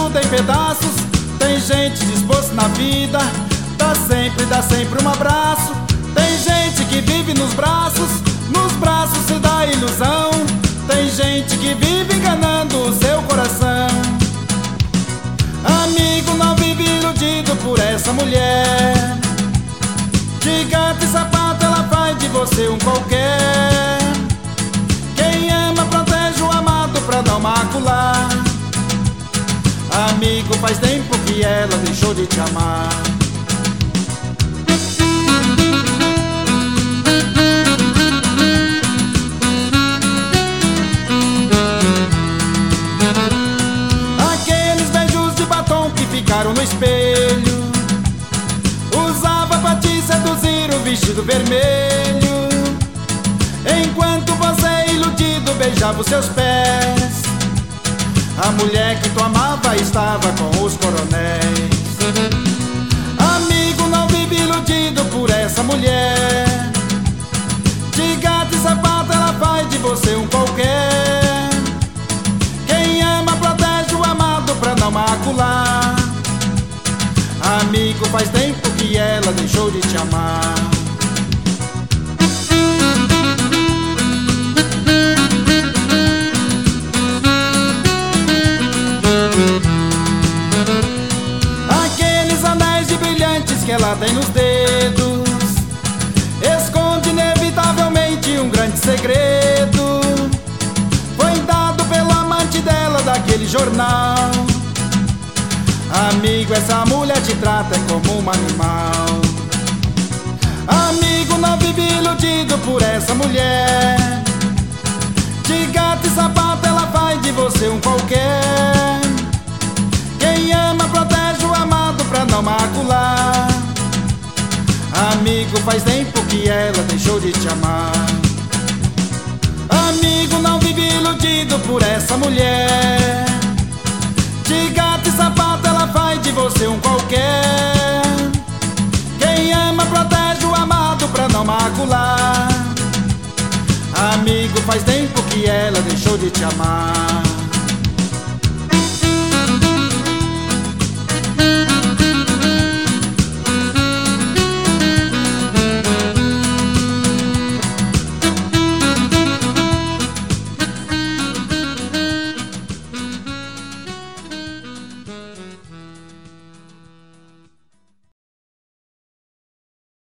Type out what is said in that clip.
tudo em pedaços. Tem gente disposta na vida, dá sempre um abraço. Tem gente que vive nos braços se dá ilusão. Tem gente que vive enganando o seu coração. Amigo, não vive iludido por essa mulher. De gato e sapato ela faz de você um qualquer. Quem ama protege o amado pra não macular. Amigo, faz tempo que ela deixou de te amar. Aqueles beijos de batom que ficaram no espelho, usava pra te seduzir o vestido vermelho, enquanto você iludido beijava os seus pés. A mulher que tu amava estava com os coronéis. Amigo, não vive iludido por essa mulher. De gato e sapato ela faz de você um qualquer. Quem ama protege o amado pra não macular. Amigo, faz tempo que ela deixou de te amar. Aqueles anéis de brilhantes que ela tem nos dedos esconde inevitavelmente um grande segredo. Foi dado pelo amante dela daquele jornal. Amigo, essa mulher te trata como um animal. Amigo, não vive iludido por essa mulher. De gato e sapato ela faz de você um qualquer. Quem ama protege o amado pra não macular. Amigo, faz tempo que ela deixou de te amar. Amigo, não vive iludido por essa mulher. De gato e sapato ela faz de você um qualquer. Quem ama protege o amado pra não macular. Amigo, faz tempo que ela deixou de te amar.